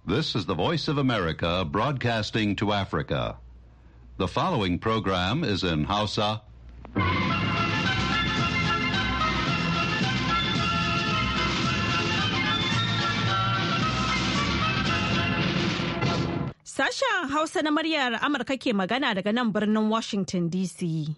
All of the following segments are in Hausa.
This is the Voice of America broadcasting to Africa. The following program is in Hausa. Sashen Hausa na muryar Amurka ke magana daga nan birnin Washington DC.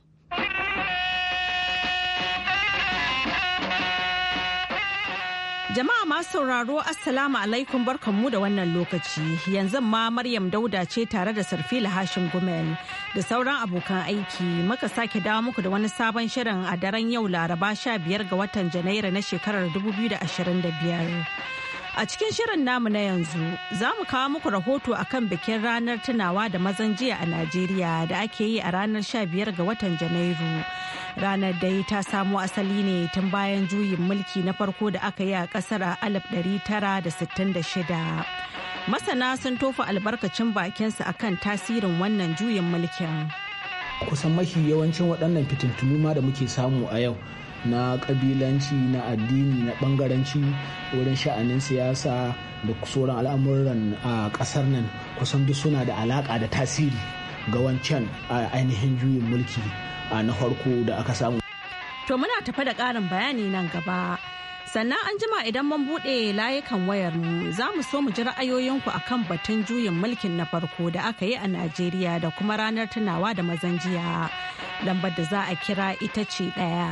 Jama'a masu sauraro Assalamu alaikum barkanmu da wannan lokaci. Yanzu ma Maryam Dauda ce tare da Sarfila Hashim Gumel da sauran abokan aiki muka sake dawo muku da wani sabon shirin a daren yau Laraba 15 ga watan Janairu na shekarar 2025. A cikin shirin namu na yanzu za mu kawo muku rahoto akan bikin ranar tunawa da mazan jiya a Najeriya da ake yi a ranar 15 ga watan Janairu. Ranar dai ta samo asali ne tun bayan juyin mulki na farko da aka yi a kasar a 1966. Masana sun tofa albarkacin bakinsu akan tasirin wannan juyin mulkin. Kusan mafi yawancin waɗannan fitintunu ma da muke samu a yau na kabilanci na addini na bangaranci wurin sha'anin siyasa da sauran al'amuran a kasar nan kusan duk suna da alaka da tasiri ga wancan ainihin juyin mulki na farko da aka samu. To muna tafa da ƙarin bayani nan gaba. Sannan an jima idan mun buɗe layukan wayarmu za mu so mu ji ra'ayoyinku akan batun juyin mulkin na farko da aka yi a Najeriya da kuma ranar tunawa da mazan jiya. Lambar da za a kira ita ce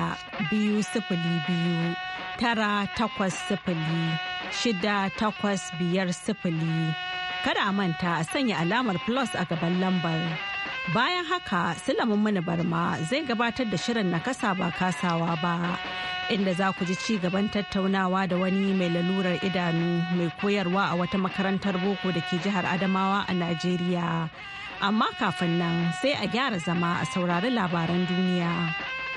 1-202-980-6850. Kada a manta a sanya alamar plus a gaban lambar. Bayan haka Sulaiman Mani Barma zai gabatar da shirin na kasa ba kasawa ba. Inda za ku ji ci gaban tattaunawa da wani mai lalurar idanu mai koyarwa a wata makarantar boko da ke jihar Adamawa a Najeriya. Amma kafin nan sai a gyara zama a saurari labaran duniya.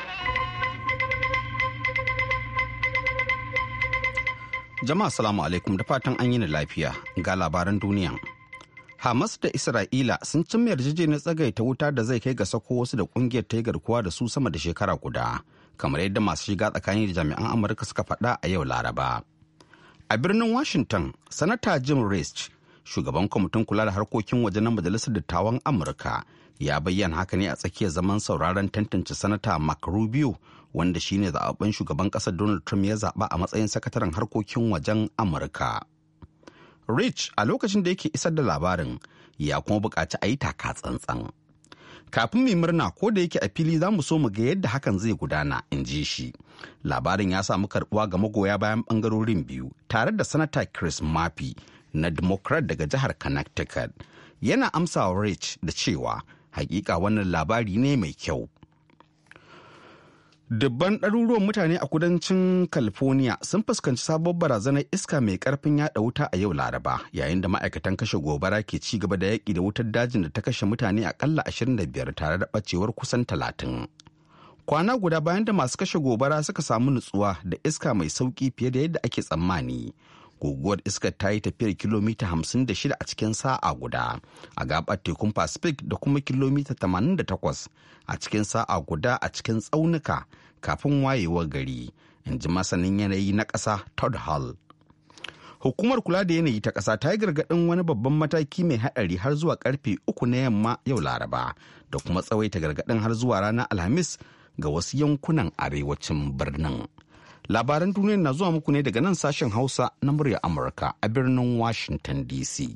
Jama'a salamu alaikum da fatan an yi ni lafiya ga labaran duniya. Hamas da Isra'ila sun cimma yarjejeniyar tsagaita wuta da zai kai ga sako wasu da kungiyar ta yi garkuwa da su sama da shekara guda. Kamar yadda masu shiga tsakanin da jami'an Amurka suka faɗa a yau Laraba. A birnin Washington, Sanata Jim Risch, shugaban kwamitin kula da harkokin waje na Majalisar Dattawan Amurka, ya bayyana haka ne a tsakiyar zaman sauraron tantance Sanata Marco Rubio, wanda shine zaɓaɓɓen shugaban ƙasar Donald Trump ya zaɓa a matsayin sakataren harkokin wajen Amurka. Rich a lokacin da yake isar da labarin ya kuma buƙaci a yi taka tsantsan. Kafin mai murna ko da yake a fili za mu so mu ga yadda hakan zai gudana, in ji shi. Labarin ya samu karbuwa ga magoya bayan bangarorin biyu tare da Sanata Chris Murphy na Democrat daga jihar Connecticut. Yana amsawa Rich da cewa hakika wannan labari ne mai kyau. Dubban ɗaruruwan mutane a kudancin California sun fuskanci sabon barazanar iska mai ƙarfin yaɗa wuta a yau Laraba, yayin da ma'aikatan kashe gobara ke ci gaba da yaƙi da wutar dajin da ta kashe mutane akalla 25 tare da ɓacewar kusan 30. Kwana guda bayan da masu kashe gobara suka samu nutsuwa da iska mai sauƙi fiye da yadda ake tsammani. Guguwar iskar ta yi tafiyar kilomita 56 a cikin sa'a guda a gabar tekun Pacific da kuma kilomita 88 a cikin sa'a guda a cikin tsaunuka kafin wayewar gari, in ji masanin yanayi na ƙasa Todd Hall. Hukumar kula da yanayi ta ƙasa ta yi gargaɗin wani babban mataki mai haɗari har zuwa ƙarfe 3 na yamma yau Laraba da kuma tsawaita gargaɗin har zuwa ranar Alhamis ga wasu yankunan arewacin birnin. Labaran duniya na zuwa muku ne daga nan sashen Hausa na muryar Amurka a birnin Washington DC.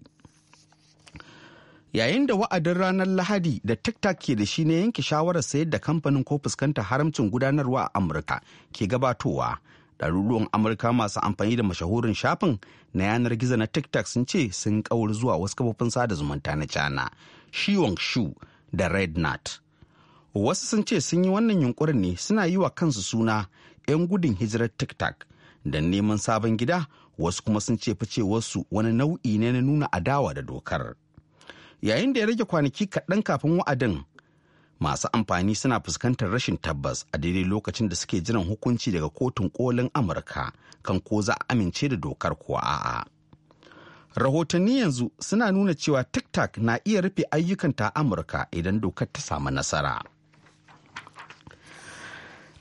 Yayin da wa'adin ranar Lahadi da TikTok ke da shi ne yanke shawarar sayar da kamfanin ko fuskantar haramcin gudanarwa a Amurka ke gabatowa, ɗaruruwan Amurka masu amfani da mashahurin shafin na yanar gizo na TikTok sun ce sun ƙauri zuwa wasu kafofin sada zumunta na China, Xiaohongshu da RedNet. Wasu sun ce sun yi wannan yunkurin ne suna yi wa kansu suna 'yan gudun hijirar TikTok da neman sabon gida, wasu kuma sun ce ficewarsu wani nau'i ne na nuna adawa da dokar. Yayin da ya rage kwanaki kaɗan kafin wa'adin, masu amfani suna fuskantar rashin tabbas a daidai lokacin da suke jiran hukunci daga kotun kolin Amurka kan ko za a amince da dokar ko a'a. Rahotanni yanzu suna nuna cewa TikTok na iya rufe ayyukanta a Amurka idan dokar ta samu nasara.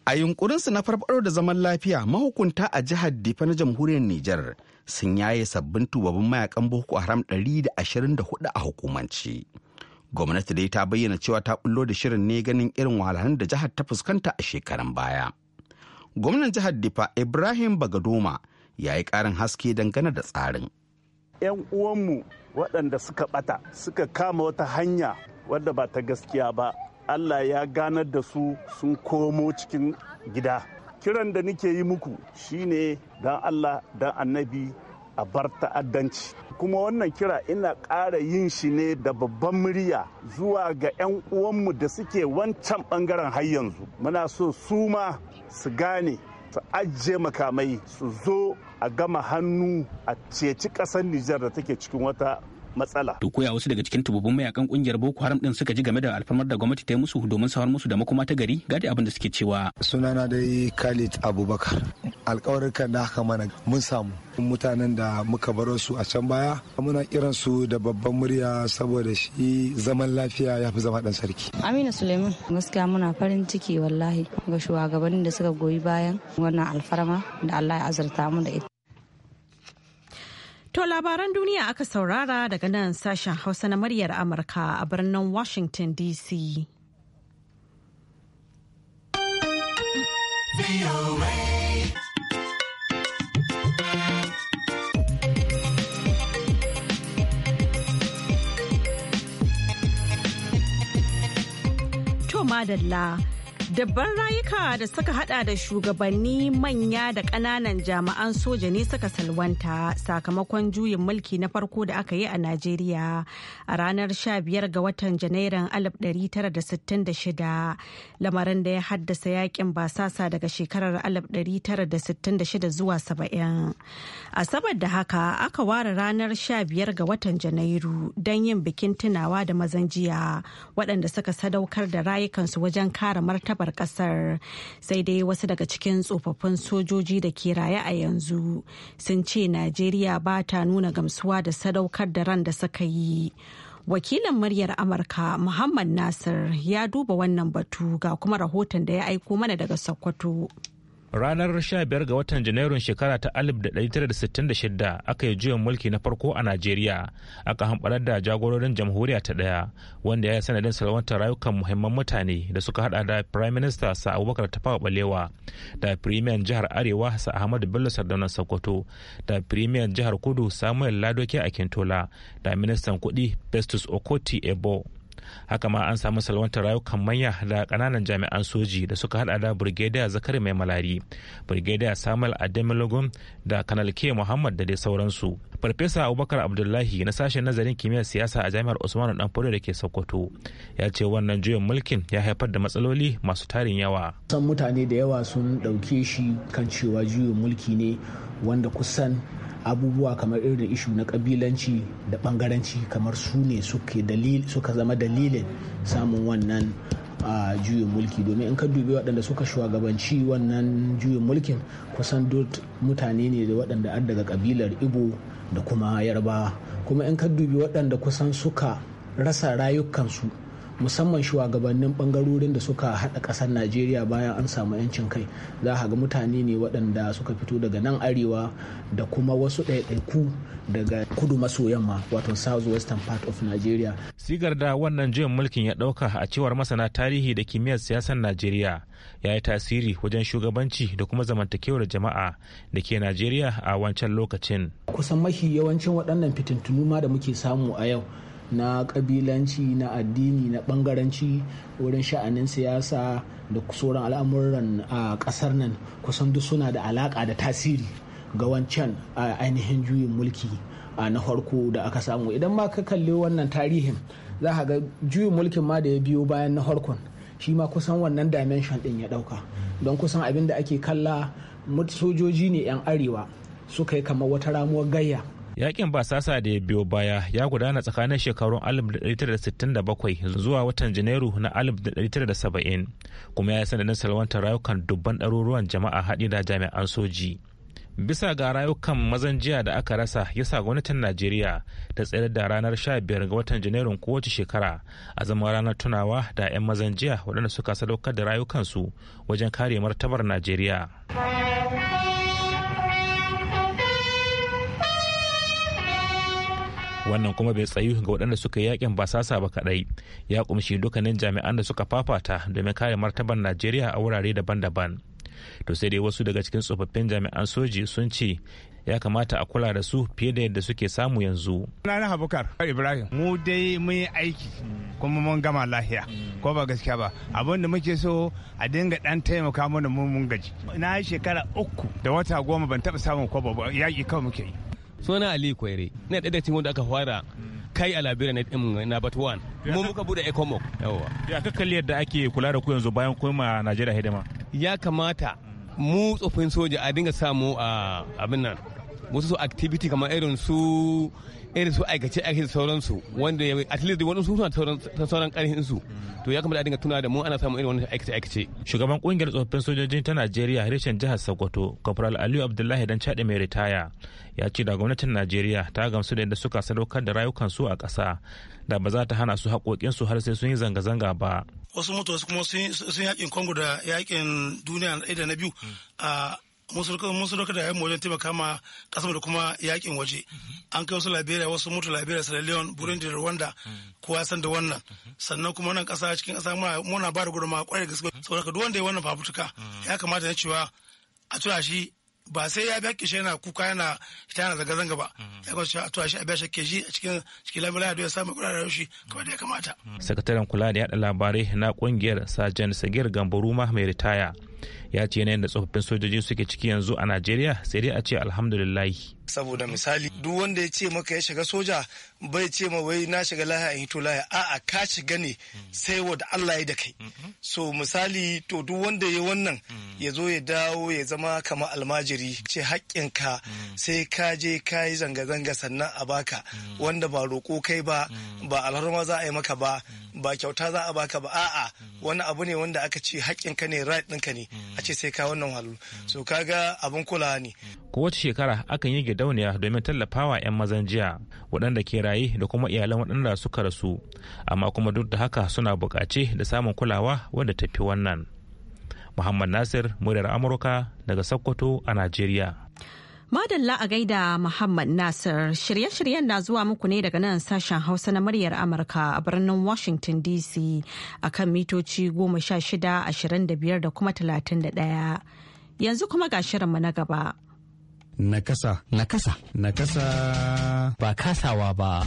A yunkurinsu na farfaro da zaman lafiya, mahukunta a jihar Difa na jamhuriyar Nijar sun yaye sabbin tubabin mayakan Boko Haram 124 a hukumance. Gwamnati dai ta bayyana cewa ta bullo da shirin ne ganin irin wahalhalun da jihar ta fuskanta a shekaran baya. Gwamnan jihar Difa Ibrahim Bagadoma ya yi ƙarin haske dangane da tsarin. 'Yan uwanmu waɗanda suka ɓata suka kama wata hanya wadda ba ta gaskiya ba, Allah ya ganar da su sun komo cikin gida. Kiran da nake yi muku shine dan Allah dan annabi a bar ta'addanci. Kuma wannan kira ina ƙara yin shi ne da babban murya zuwa ga 'yan uwanmu da suke wancan ɓangaren har yanzu. Muna so su ma su gane, su ajiye makamai, su zo a gama hannu a ceci ƙasar Nijar da take cikin wata matsala. To koya wasu daga cikin tububun mayakan kungiyar Boko Haram din suka ji game da alfarmar da gwamnati ta yi musu domin sawar musu da makoma ta gari? Gadi abin da suke cewa. Sunana dai Khalid Abubakar. Alƙawarkan da aka mana mun samu. Mutanen da muka baro su a can baya muna kiran su da babban murya saboda shi zaman lafiya ya fi zama dan sarki. Amina Suleiman, gaskiya muna farin ciki wallahi ga shugabannin da suka goyi bayan wannan alfarma da Allah ya azurta mu da ita. To labaran duniya aka saurara daga nan sashen Hausa na muryar Amurka a birnin Washington DC. To madalla. Dabban rayuka da suka hada da shugabanni manya da ƙananan jami'an soja ne suka salwanta sakamakon juyin mulki na farko da aka yi a Najeriya a ranar 15 ga watan Janairun 1966, lamarin da ya haddasa yakin basasa daga shekarar 1966 zuwa 70. A saboda haka aka ware ranar 15 ga watan Janairu don yin bikin tunawa da mazan jiya waɗanda suka sadaukar da rayukansu wajen kare martaba kasar. Sai dai wasu daga cikin tsofaffin sojoji da ke raye a yanzu sun ce Najeriya ba ta nuna gamsuwa da sadaukar da ran da suka yi. Wakilin muryar Amurka Muhammad Nasir ya duba wannan batu ga kuma rahoton da ya aiko mana daga Sokoto. Ranar 15 ga watan Janairun shekara ta 1966 aka yi juyin mulki na farko a Najeriya, aka hamɓarar da jagororin jamhuriya ta ɗaya wanda ya yi sanadin salwantar rayukan muhimman mutane da suka hada da Prime Minister Sa Abubakar Tafawa Balewa, da Premier jihar Arewa Sa Ahmadu Bello Sardauna Sokoto, da Premier jihar Kudu Samuel Ladoke Akintola, da Ministan Kuɗi Festus Okoti Ebo. Haka ma an samu salwantar rayukan manya da kananan jami'an soji da suka hada da Brigadier Zakari Mai Malari, Brigadier Samuel Ademelogun da Kanal K Muhammad da dai sauransu. Farfesa Abubakar Abdullahi na sashen nazarin kimiyyar siyasa a Jami'ar Usmanu Danfodiyo da ke Sokoto ya ce wannan juyin mulkin ya haifar da matsaloli masu tarin yawa. San mutane da yawa sun ɗauke shi kan cewa juyin mulki ne wanda kusan abubuwa kamar irin ishu na kabilanci da bangaranci kamar su ne suka zama dalilin samun wannan juyin mulki, domin in ka dubi waɗanda suka shugabanci wannan juyin mulkin kusan duk mutane ne da waɗanda an daga kabilar Igbo da kuma Yarbawa, kuma in ka dubi waɗanda kusan suka rasa rayukansu musamman shugabannin bangarorin da suka haɗa ƙasar Najeriya bayan an samu 'yancin kai, za a ga mutane ne waɗanda suka fito daga nan arewa da kuma wasu ɗaiɗaiku daga kudu maso yamma wato south western part of Nigeria. Sigar da wannan juyin mulkin ya ɗauka a cewar masana tarihi da kimiyyar siyasar Najeriya ya yi tasiri wajen shugabanci da kuma zamantakewar jama'a da ke Najeriya a wancan lokacin. Kusan mafi yawancin waɗannan fitintunu ma da muke samu a yau na kabilanci, na addini, na bangaranci wurin sha'anin siyasa da sauran al'amuran a kasar nan kusan duk suna da alaka da tasiri ga wancan ainihin juyin mulki na farko da aka samu. Idan ma ka kalli wannan tarihin za ka ga juyin mulkin ma da ya biyo bayan na farkon shi ma kusan wannan dimension din ya dauka, don kusan abin da ake kalla sojoji ne 'yan arewa suka yi kamar wata ramuwar gayya. Yakin basasa da ya biyo baya ya gudana tsakanin shekarun 1967 zuwa watan Janairu na 1970, kuma ya yi sanadin salwantar rayukan dubban ɗaruruwan jama'a haɗi da jami'an soji. Bisa ga rayukan mazan jiya da aka rasa yasa gwamnatin Najeriya ta tsayar da ranar 15 ga watan Janairun kowace shekara a zama ranar tunawa da 'yan mazan jiya waɗanda suka sadaukar da rayukansu wajen kare martabar Najeriya. Wannan kuma bai tsayu ga waɗanda suka yi yakin basasa ba kaɗai, ya kumshi dukkanin jami'an da suka fafata domin kare martabar Najeriya a wurare daban-daban. To sai dai wasu daga cikin tsofaffin jami'an soji sun ce ya kamata a kula da su fiye da yadda suke samu yanzu. Sunana Habukar Ibrahim, mu dai mun yi aiki kuma mun gama lahiya, ko ba gaskiya ba. Abin da muke so a dinga dan taimaka mana mun gaji. Na yi shekara 3 da wata 10 ban taɓa samun kwabo ba, yaƙi kawai muke yi. Suna Ali Kwere, na ɗaya da cikin wanda aka fara kai a labirin na Batuwan, mu muka bude Ecomoc. Ya ka kalli yadda ake kula da ku yanzu bayan kuma Najeriya hidima. Ya kamata mu tsofin soja a dinga samu a abin nan wasu activity kamar irin su aikace da sauransu wanda at least wani su suna sauran karhin su, to ya kamata a dinga tuna da mu ana samun irin wani aikace. Shugaban kungiyar tsofaffin sojojin ta Najeriya reshen jihar Sokoto, Corporal Aliyu Abdullahi dan Chade mai ritaya, ya ce da gwamnatin Najeriya ta gamsu da yadda suka sadaukar da rayukansu a ƙasa da ba za ta hana su haƙoƙinsu har sai sun yi zanga-zanga ba. Wasu mutu wasu kuma sun yakin Congo da yakin duniya na da na biyu a musu doka da yamma wajen taimaka ma kasar da kuma yakin waje. An kai wasu Liberia, wasu mutu Liberia, Sierra Leone, Burundi da Rwanda, kowa san da wannan. Sannan kuma nan kasa cikin kasa muna ba da gudunmawa kwarai da gaske. Saboda duk wanda ya wannan fafutuka ya kamata na cewa a tura shi ba sai ya biya kishi yana kuka yana zanga-zanga ba, ya kwace a tuwa shi a biya shi keji a cikin lamarin da ya samu kula da shi kamar da ya kamata. Sakataren kula da yada labarai na kungiyar Sajan Sagir Gambaruma mai ritaya ya ce yanayin da tsofaffin sojoji suke ciki yanzu a Najeriya sai dai a ce alhamdulillahi. Saboda misali duk wanda ya ce maka ya shiga soja bai ce ma wai na shiga lahiya in hito lahiya, a'a ka shiga ne sai wanda Allah ya da kai. So misali to duk wanda ya wannan ya zo ya dawo ya zama kamar almajiri, ce haƙƙinka sai ka je ka yi zanga-zanga sannan a baka, wanda ba roƙo kai ba alharma za a yi maka ba kyauta za a baka ba, a'a wani abu ne wanda aka ce haƙƙinka ne, right ɗinka ne a ce sai ka wannan halu. So kaga abin kulawa ne. Kowace shekara akan yi gidauniya domin tallafawa 'yan mazan jiya waɗanda ke raye da kuma iyalan waɗanda suka rasu, amma kuma duk da haka suna buƙace da samun kulawa wadda tafi wannan. Muhammad Nasir, muryar Amurka daga Sokoto a Najeriya. Madalla a gaida Muhammad Nasir, shirye-shiryen na zuwa muku ne daga nan sashen Hausa na muryar Amurka a birnin Washington DC a kan mitoci 16, 25 da kuma 31. Yanzu kuma ga shirinmu na gaba. Nakasa. Ba kasawa ba.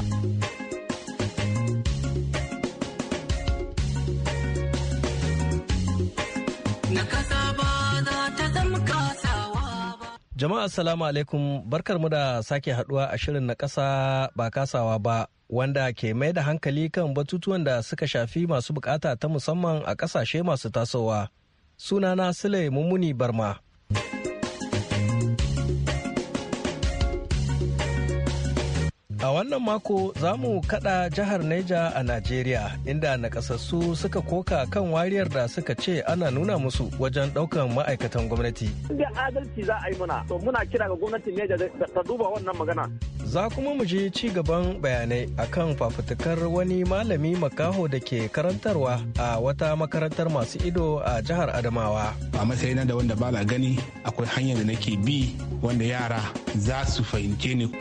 Jama'a assalamu alaikum, barkarmu da sake haduwa a shirin na ƙasa ba kasawa ba, wanda ke mai da hankali kan batutuwan da suka shafi masu bukata ta musamman a ƙasashe masu tasowa. Sunana Sule Mummuni Barma. A wannan mako za mu kada jihar Neja a Najeriya, inda nakasassu suka koka kan wariyar da suka ce ana nuna musu wajen daukan ma'aikatan gwamnati. Inda adalci za a yi muna, to muna kira ga gwamnatin Neja ta duba wannan magana. Za kuma mu je ci gaban bayanai akan fafutukar wani malami makaho da ke karantarwa a wata makarantar masu ido a jihar Adamawa. A matsayina da wanda ba na gani, akwai hanyar da nake bi wanda yara za su fahimce ni.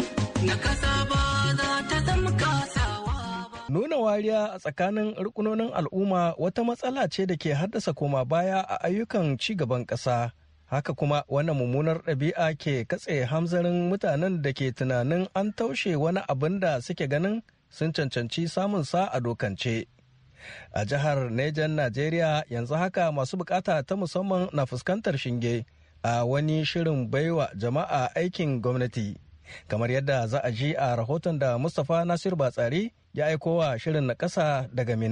Nuna wariya a tsakanin rukunonin al'umma wata matsala ce da ke haddasa koma baya a ayyukan ci gaban ƙasa. Haka kuma wannan mummunar ɗabi'a ke katse hamzarin mutanen da ke tunanin an taushe wani abin da suke ganin sun cancanci samun sa a dokance. A jihar Nejan Najeriya yanzu haka masu bukata ta musamman na fuskantar shinge a wani shirin baiwa jama'a aikin gwamnati. Kamar yadda za a ji a rahoton da Mustapha Nasir Batsari ya aiko wa shirin na ƙasa daga Mina.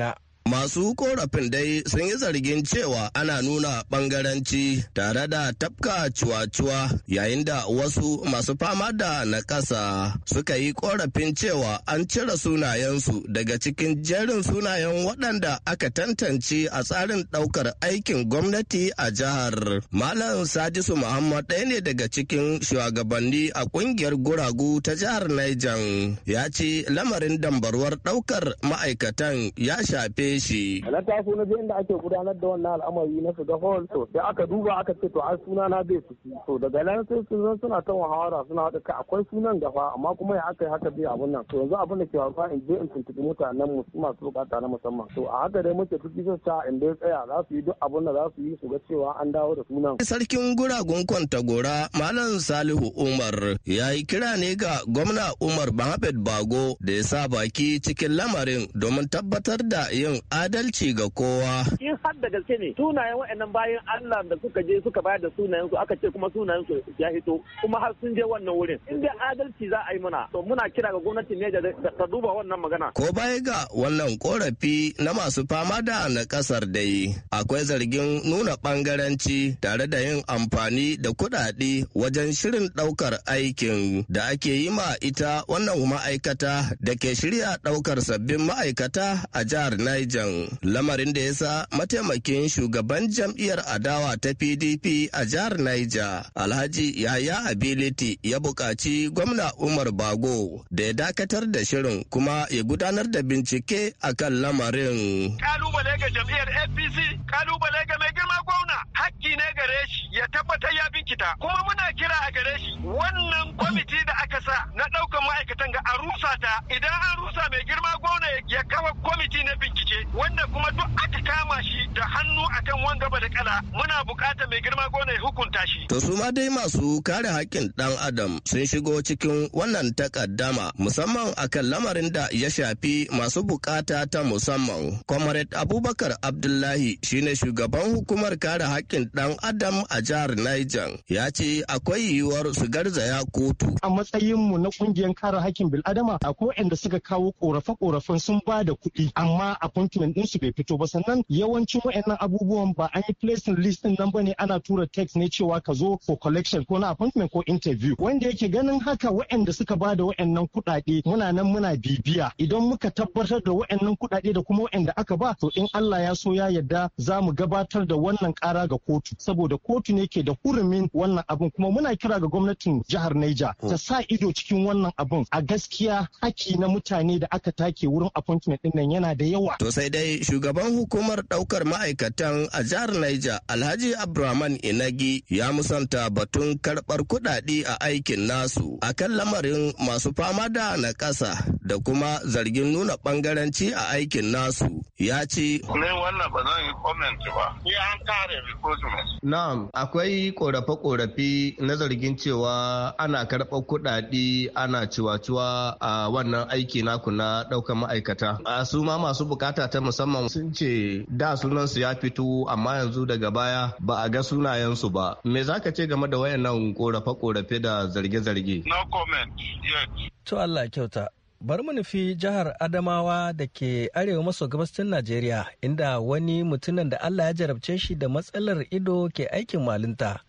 Masu korafin dai sun yi zargin cewa ana nuna bangaranci tare da tafka cuwa-cuwa yayin da wasu masu fama da nakasa suka yi korafin cewa an cire sunayensu daga cikin jerin sunayen waɗanda aka tantance a tsarin ɗaukar aikin gwamnati a jihar. Malam Sadisu Muhammad ɗaya ne daga cikin shugabanni a ƙungiyar guragu ta jihar Niger ya ce lamarin dambarwar ɗaukar ma'aikatan ya shafe shi. Na taso na je inda ake gudanar da wannan al'amari na shiga hall to sai aka duba aka ce to ai suna na bai ciki to daga nan sai sun suna ta muhawara suna haɗa kai akwai sunan gafa amma kuma ya aka yi haka bai abun nan to yanzu abin da ke faruwa in je in tuntuɓi mutanen mu masu bukata na musamman to a haka dai muke ciki sa in dai tsaya za su yi duk abin da za su yi su ga cewa an dawo da sunan. Sarkin guragun Kwantagora Malam Salihu Umar ya yi kira ne ga gwamna Umar Mohammed Bago da ya sa baki cikin lamarin domin tabbatar da yin adalci ga kowa. In har da gaske ne sunayen waɗannan bayan Allah da suka je suka bayar da sunayen su aka ce kuma sunayen su ya hito kuma har sun je wannan wurin in dai adalci za a yi mana to muna kira ga gwamnati ne da ta duba wannan magana. Ko baya ga wannan korafi na masu fama da na kasar dai akwai zargin nuna bangaranci tare da yin amfani da kuɗaɗe wajen shirin ɗaukar aikin da ake yi ma ita wannan ma'aikata da ke shirya ɗaukar sabbin ma'aikata a jihar Niger. Lamarin da ya sa mataimakin shugaban jam'iyyar adawa ta PDP a jihar Niger, Alhaji Yahaya Ability ya buƙaci gwamna Umar Bago da ya dakatar da shirin kuma ya gudanar da bincike a kan lamarin. Kalubale ga jam'iyyar APC, kalubale ga mai girma gwamna, hakki ne gare shi ya tabbatar ya binkita. Kuma muna kira a gare shi wannan kwamiti da aka sa na ɗaukar ma'aikatan ga a rusa ta idan an rusa mai girma gwamna ya kafa kwamiti na bincike wanda kuma duk aka kama shi da hannu akan wanga ba da kala muna buƙatar mai girma gwamna ya hukunta shi. To su ma dai masu kare haƙƙin ɗan adam sun shigo cikin wannan takaddama musamman akan lamarin da ya shafi masu bukata ta musamman. Comrade Abubakar Abdullahi shine shugaban hukumar kare haƙƙin ɗan adam a jihar Niger ya ce akwai yiwuwar su garzaya kotu. A matsayinmu na ƙungiyar kare haƙƙin bil'adama akwai waɗanda suka kawo ƙorafe-ƙorafen sun ba da kuɗi amma appointment ɗinsu bai fito ba sannan yawancin waɗannan abubuwan ba an yi placing list ɗin nan bane ana tura text ne cewa ka zo for collection ko na appointment ko interview wanda yake ganin haka waɗanda suka ba da waɗannan kuɗaɗe muna nan muna bibiya idan muka tabbatar da waɗannan kuɗaɗe da kuma waɗanda aka ba to in Allah ya so ya yarda za mu gabatar da wannan ƙara ga kotu saboda kotu ne ke da hurumin wannan abun kuma muna kira ga gwamnatin jihar Niger ta sa ido cikin wannan abun a gaskiya haki na mutane da aka take wurin appointment ɗin nan yana da yawa. To sai dai shugaban hukumar ɗaukar ma'aikatan a jihar Niger Alhaji Abdulrahman Inagi ya musanta batun karɓar kuɗaɗe a aikin nasu akan lamarin masu fama da na ƙasa da kuma zargin nuna ɓangaranci a aikin nasu ya ce. Ne wannan ba zan yi comment ba. Ni an kare recruitment. Na'am, akwai korafe-korafe na zargin cewa ana karɓar kuɗaɗe ana ciwa-ciwa a wannan aiki naku na ɗaukar ma'aikata. A su ma masu bukata ta musamman sun ce da sunansu ya fito amma yanzu daga baya ba a ga sunayensu ba. Me za ka ce game da wayannan korafe-korafe da zarge-zarge? No comment yet. To Allah kyauta. Bari mu nufi jihar Adamawa da ke arewa maso gabashin Najeriya inda wani mutumin da Allah ya jarabce shi da matsalar ido ke aikin malinta.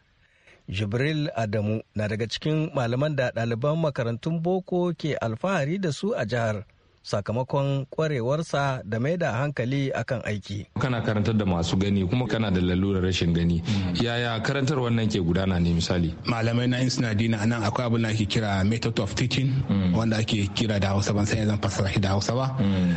Jibril Adamu na daga cikin malaman da ɗaliban makarantun boko ke alfahari da su a jihar. Sakamakon kwarewarsa da mai da hankali akan aiki. Kana karantar da masu gani kuma kana da lalurar rashin gani. Yaya karantar wannan ke gudana ne misali? Malamai na in suna dina anan akwai abin da ake kira method of teaching wanda ake kira da Hausa ban sai zan fassara shi da Hausa ba.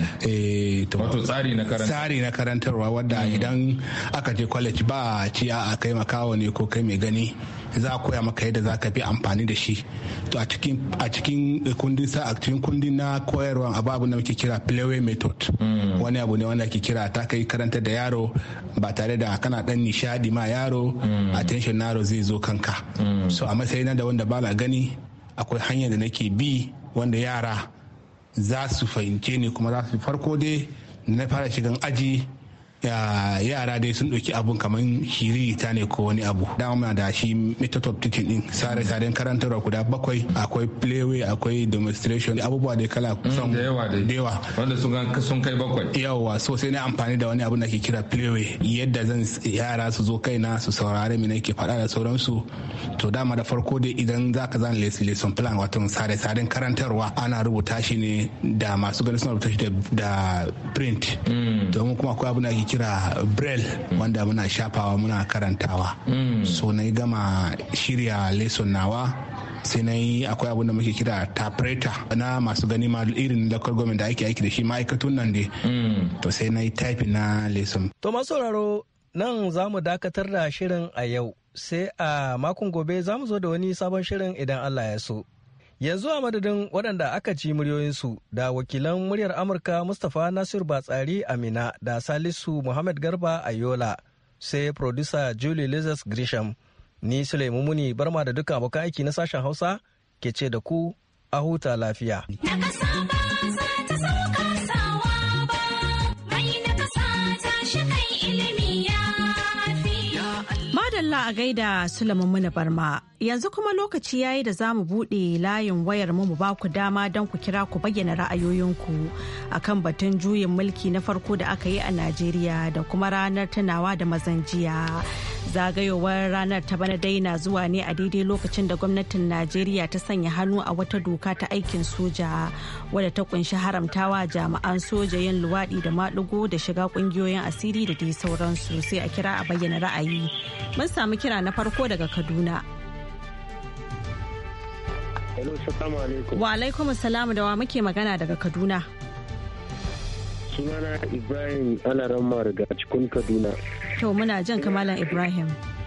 Wato tsari na karantarwa. Tsari na karantarwa wanda idan aka je college ba a ci a kai makawo ne ko kai mai gani za a koya maka yadda za ka bi amfani da shi. To a cikin kundin na koyarwa abu da muke kira playway method wani abu ne wanda ke kira ta kai karanta da yaro ba tare da kana dan nishadi ma yaro attention na yaro zai zo kanka so a matsayin da wanda ba na gani akwai hanyar da nake bi wanda yara za su fahimce ni kuma za su farko dai na fara shigan aji yara dai sun ɗauki abun kamar shiririta ne ko wani abu. Dama muna da shi method of teaching din sare-saren karantarwa guda 7, akwai playway, akwai demonstration, abubuwa da kala kusan da yawa wanda sun kai 7. Yawa, so sai na amfani da wani abu da ke kira playway, yadda zan yara su zo kaina su saurare me nake faɗa da sauransu. To dama da farko dai idan zaka zan lesson plan wato sare-saren karantarwa ana rubuta shi ne da masu ganin suna rubuta shi da print. Domin kuma akwai abu da ake kira braille wanda muna shafawa muna karantawa. So na gama shirya lesson nawa sai na yi akwai abin da muke kira typewriter na masu gani ma irin local government da ake aiki da shi ma'aikatun nan dai. To sai na yi typing na lesson. To masu sauraro nan za mu dakatar da shirin a yau, sai a makon gobe za mu zo da wani sabon shirin idan Allah ya so. Yanzu a madadin waɗanda aka ci muryoyinsu da wakilan muryar Amurka Mustapha Nasir Batsari Amina da Salisu Muhammad Garba a Yola, sai producer Julie Lizas Grisham. Ni Sulaimu Muni Barma da duka abokan aiki na sashen Hausa ke ce da ku a huta lafiya. Madalla a gaida Sulaimu Muni Barma. Yanzu kuma lokaci yayi da za mu buɗe layin wayar mu ba ku dama don ku kira ku bayyana ra'ayoyinku akan batun juyin mulki na farko da aka yi a Najeriya da kuma ranar tunawa da mazan jiya. Zagayowar ranar ta bana dai na zuwa ne a daidai lokacin da gwamnatin Najeriya ta sanya hannu a wata doka ta aikin soja wadda ta kunshi haramtawa jami'an soja yin luwaɗi da maɗigo da shiga ƙungiyoyin asiri da dai sauransu. Sai a kira a bayyana ra'ayi. Mun samu kira na farko daga Kaduna. Wa alaikum salam, da wa muke magana daga Kaduna? Sunana Ibrahim Alaramma daga cikin Kaduna. To muna jan kamalan Ibrahim.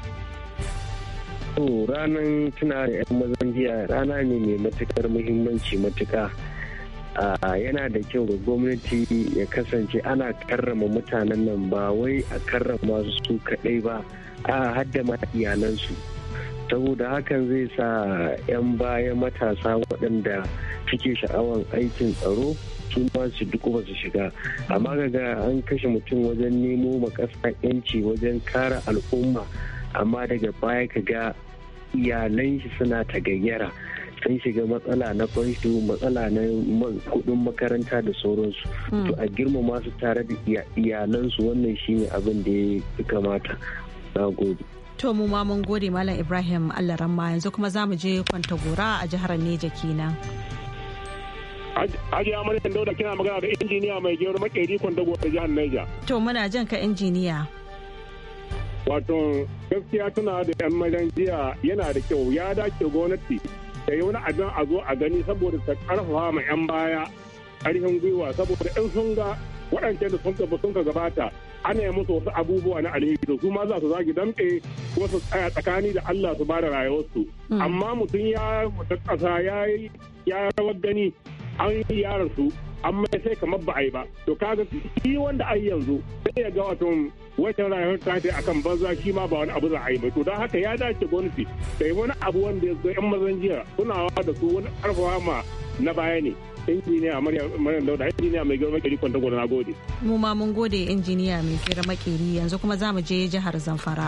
To ranar tuna da 'yan mazan jiya rana ne mai matukar muhimmanci matuka. Yana da kyau ga gwamnati ya kasance ana karrama mutanen nan ba wai a karrama su kaɗai ba, a hadda ma iyalansu. Saboda hakan zai sa 'yan baya matasa waɗanda suke sha'awan aikin tsaro su ma su duk ba su shiga, amma kaga an kashe mutum wajen nemo makasa yanci wajen kare al'umma, amma daga baya kaga iyalan shi suna tagayyara, sun shiga matsala na fansho, matsala na kudin makaranta da sauransu. To a girmama su tare da iyalansu, wannan shine abin da ya kamata. Na gode. To mu ma mun gode Malam Ibrahim Allaramma. Yanzu kuma za mu je Kwantagora a jihar Neja kenan. Hajiya Maryam Dauda, kina magana da injiniya mai gero makeri Kwantagora da jihar Neja. To muna jan ka injiniya. Wato gaskiya tuna da 'yan mazan jiya yana da kyau, ya dace gwamnati da yi wani abin a zo a gani saboda ta karfafa ma 'yan baya ƙarfin gwiwa, saboda in sun ga waɗancan da sun ka gabata ana yi musu wasu abubuwa na alheri da su ma za su zagi damɗe kuma su tsaya tsakani da Allah su ba da rayuwarsu. Amma mutum ya mutu ƙasa ya rawar gani an yi yaran su amma sai kamar ba a yi ba. To kaga shi wanda ai yanzu sai ya ga wato wata rayuwar ta ce akan banza, shi ma ba wani abu za a yi ba. To don haka ya dace gwamnati da yi wani abu wanda ya zo 'yan mazan jiya tunawa da su wani ƙarfafa ma na baya ne. Injiniya Maryam Dauda, injiniya mai gero makeri Kwantagora, na gode. Mu ma mun gode injiniya mai gero makeri. Yanzu kuma za mu je jihar Zamfara.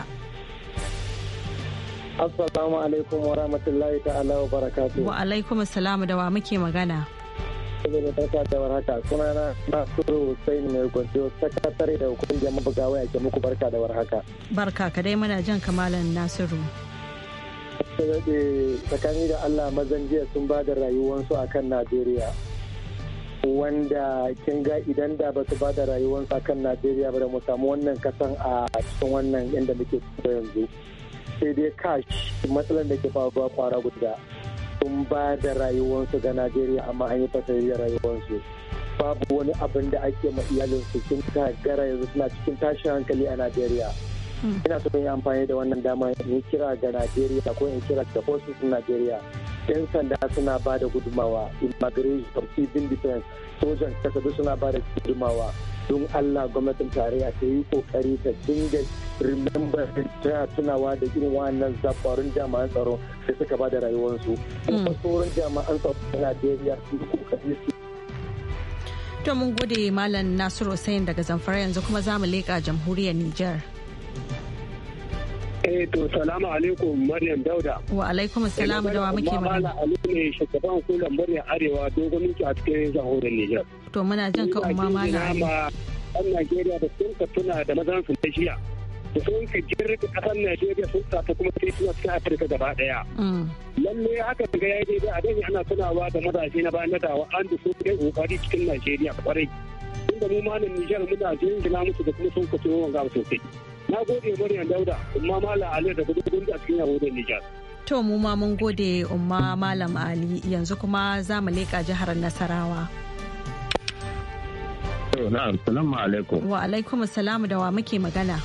Assalamu alaikum wa rahmatullahi ta'ala wa barakatuhu. Wa alaikum assalamu, da wa muke magana? Da barka da warhaka. Sunana Nasiru Hussein mai gwajo, sakatare da kungiyar mabuga waya ke muku barka da warhaka. Barka ka dai, muna jan kamalan Nasiru. Tsakani da Allah mazan jiya sun ba da rayuwansu a kan Najeriya, wanda kin ga idan da ba su ba da rayuwansu a kan Najeriya ba da mu samu wannan kasan a cikin wannan inda muke yanzu. Sai dai kash matsalar da ke faruwa kwara guda, sun ba da rayuwansu ga Najeriya amma an yi fasari da rayuwansu. Babu wani abin da ake ma iyalinsu, sun gara yanzu suna cikin tashin hankali a Najeriya. Ina so yi amfani da wannan dama in kira ga Najeriya ko in kira ga forces Najeriya. 'Yan sanda suna ba da gudumawa, immigration, civil defense, sojan kasa suna ba da gudumawa. Don Allah gwamnatin tarayya ta yi kokari ta dinga remember ta tunawa da irin wannan zafarin jami'an tsaro da suka ba da rayuwarsu. Kuma sauran jami'an tsaro na Najeriya su yi kokari su. To mun gode Malam Nasiru Hussein daga Zamfara yanzu kuma za mu leƙa jamhuriyar Nijar. To salamu alaikum Maryam Dauda. Wa alaikum salamu da wa muke magana. Ali ne shugaban hukumar Murya Arewa dogon miki a cikin jamhuriyar Nijar. To muna jan ka umma Malam Ali. Ɗan Najeriya da sun ka tuna da mazan su na jiya. Da sun ka jirgin ƙasar Najeriya sun sa ta kuma sai suna cikin Afirka gaba ɗaya. Lalle haka daga yayi daidai a dani ana tunawa da mazaje na bayan dawa an da sun kai kokari cikin Najeriya kwarai. Inda mu malam Nijar muna jinjina musu da kuma sun ka tuno wanga sosai. Na gode Maryam Dauda, umma Malam Ali da gudun a cikin yahudan Nijar. To mu ma mun gode umma Malam Ali yanzu kuma za mu leƙa jihar Nasarawa. Na'am, salamu alaikum. Wa alaikum salamu da wa muke magana.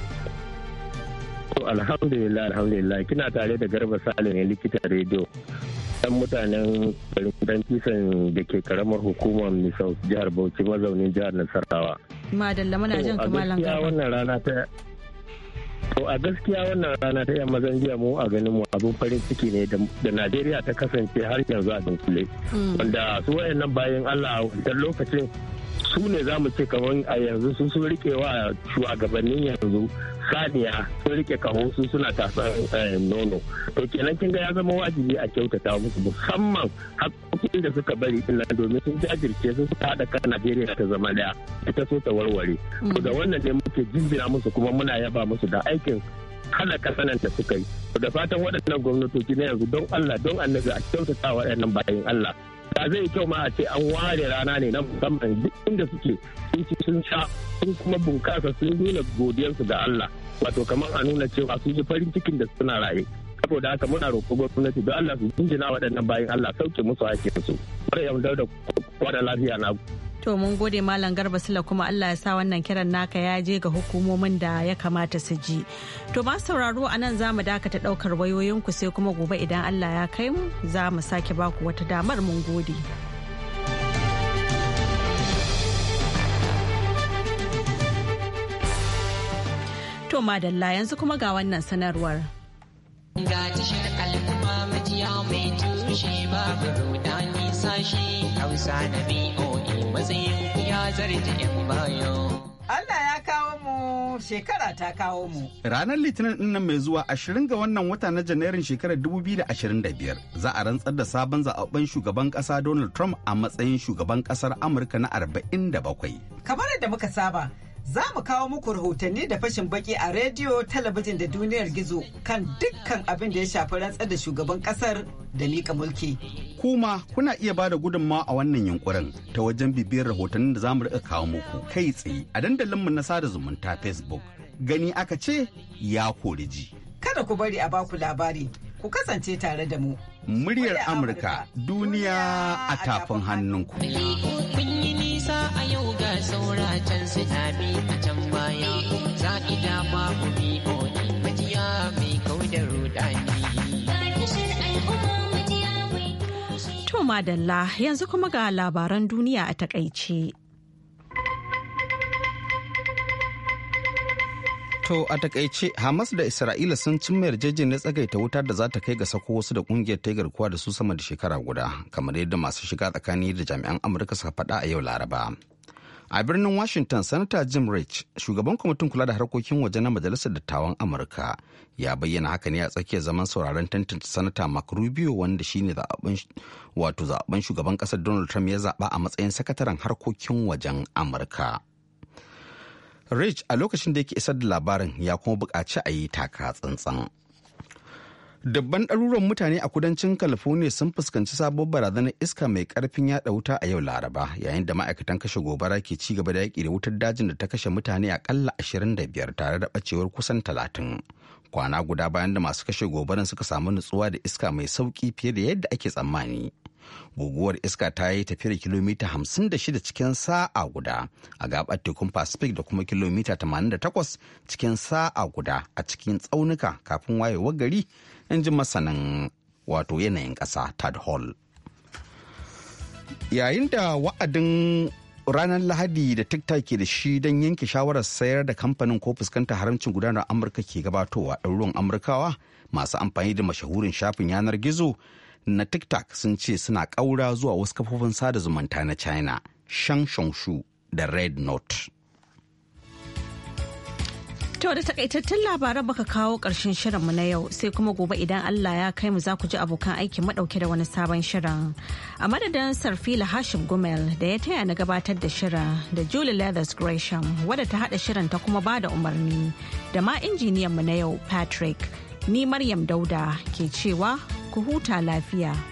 To alhamdulillah kina tare da Garba Sale ne likitan rediyo. Dan mutanen garin Kisan da ke karamar hukumar Misau jihar Bauchi mazaunin jihar Nasarawa. Madalla muna jin kamalan Garba. To a gaskiya wannan rana ta yamma zan jiya mu a ganin mu abin farin ciki ne da Najeriya ta kasance har yanzu a dunkule. Wanda su wayannan bayan Allah a wancan lokacin su ne za mu ce kamar a yanzu sun rike wa shugabannin yanzu saniya sun rike kaho su suna tasar nono. To kenan kin ga ya zama wajibi a kyautata musu musamman haƙoƙin da suka bari din nan domin sun jajirce sun suka haɗa kan Najeriya ta zama daya ita so ta warware. To da wannan ne muke jinjina musu kuma muna yaba musu da aikin hana kasanan da suka yi. Da fatan waɗannan gwamnatoci na yanzu don Allah don annabi a kyautata waɗannan bayan Allah. Da zai kyau ma a ce an ware rana ne na musamman duk inda suke sun ci sun sha sun kuma bunkasa sun nuna godiyarsu ga Allah wato kamar a nuna cewa sun ji farin cikin da suna raye saboda haka muna roƙo gwamnati don Allah su jinjina waɗannan bayan Allah sauke musu hakkinsu. Maryam Dauda kwada lafiya na. To mun gode Malam Garba Sula kuma Allah ya sa wannan kiran naka ya je ga hukumomin da ya kamata su ji. To ba sauraro a nan za mu dakata daukar wayoyinku sai kuma gobe idan Allah ya kai mu za mu sake baku wata damar mun gode. To madalla yanzu kuma ga wannan sanarwar. Ga tashar al'umma majiya mai tushe babu rudani sashi Hausa na BOA matsayin ya zarje 'yan bayo. Allah ya kawo mu shekara ta kawo mu. Ranar Litinin din nan mai zuwa 20 ga wannan wata na Janairun shekarar 2025 za a rantsar da sabon zaɓen shugaban ƙasa Donald Trump a matsayin shugaban ƙasar Amurka na 47. Kamar yadda muka saba. Za mu kawo muku rahotanni da fashin baki a rediyo, talabijin da duniyar gizo kan dukkan abin da ya shafi rantsar da shugaban kasar da miƙa mulki. Kuma kuna iya ba da gudunmawa a wannan yunkurin ta wajen bibiyar rahotannin da za mu riƙa kawo muku kai tsaye a dandalinmu na sada zumunta Facebook. Gani aka ce ya kori ji. Kada ku bari a baku labari, ku kasance tare da mu. Muryar Amurka duniya a tafin hannunku. A yau ga saura can su tafi a can baya za'ida babu BOA majiya mai kaudar rudani. To madalla yanzu kuma ga labaran duniya a takaice. To a takaice Hamas da Isra'ila sun cimma yarjejeniyar tsagaita wutar da za ta kai ga sako wasu da kungiyar ta garkuwa da su sama da shekara guda kamar yadda masu shiga tsakani da jami'an Amurka suka faɗa a yau Laraba. A birnin Washington, Sanata Jim Rich, shugaban kwamitin kula da harkokin waje na Majalisar Dattawan Amurka, ya bayyana haka ne a tsakiyar zaman sauraron tantance Sanata Mark Rubio wanda shine zaɓen shugaban ƙasar Donald Trump ya zaɓa a matsayin sakataren harkokin wajen Amurka. Rich a lokacin da yake isar da labarin ya kuma buƙaci a yi taka tsantsan. Dabban ɗaruran mutane a kudancin California sun fuskanci sabon barazanar iska mai ƙarfin yaɗa wuta a yau Laraba yayin da ma'aikatan kashe gobara ke ci gaba da yaƙi da wutar dajin da ta kashe mutane aƙalla 25 tare da ɓacewar kusan 30. Kwana guda bayan da masu kashe gobaran suka samu nutsuwa da iska mai sauƙi fiye da yadda ake tsammani. Guguwar iska ta yi tafiyar kilomita 56 cikin sa'a guda a gabar tekun Pacific da kuma kilomita 88 cikin sa'a guda a cikin tsaunuka kafin wayewar gari, in ji masanin yanayin ƙasa Tad Hall. Yayin da wa'adin ranar Lahadi da TikTok ke da shi don yanke shawarar sayar da kamfanin ko fuskantar haramcin gudanar Amurka ke gabatowa, ɗaruruwan Amurkawa masu amfani da mashahurin shafin yanar gizo na TikTok sun ce suna ƙaura zuwa wasu kafofin sada zumunta na China. Shang Shongshu da Red Note. To da takaitattun labaran baka kawo ƙarshen shirinmu na yau sai kuma gobe idan Allah ya kai mu za ku ji abokan aikin madauke da wani sabon shirin. A madadin Sarfila Hashim Gumel da ya taya na gabatar da shirin da Julie Leathers Gresham wadda ta haɗa shirin ta kuma ba da umarni da ma injiniyanmu na yau Patrick. Ni Maryam Dauda ke cewa ku huta lafiya.